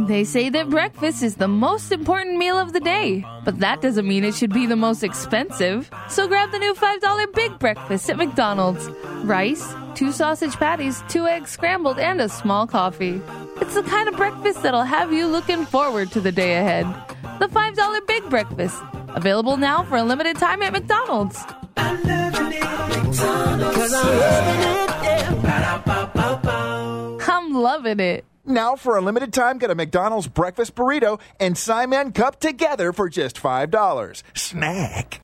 They say that breakfast is the most important meal of the day, but that doesn't mean it should be the most expensive. So grab the new $5 Big Breakfast at McDonald's. Rice, 2 sausage patties, 2 eggs scrambled, and a small coffee. It's the kind of breakfast that'll have you looking forward to the day ahead. The $5 Big Breakfast. Available now for a limited time at McDonald's. I'm loving it, McDonald's. 'Cause I'm loving it, yeah. Ba-da-ba-ba-ba. I'm loving it. Now for a limited time, get a McDonald's breakfast burrito and Simon Cup together for just $5. Snack.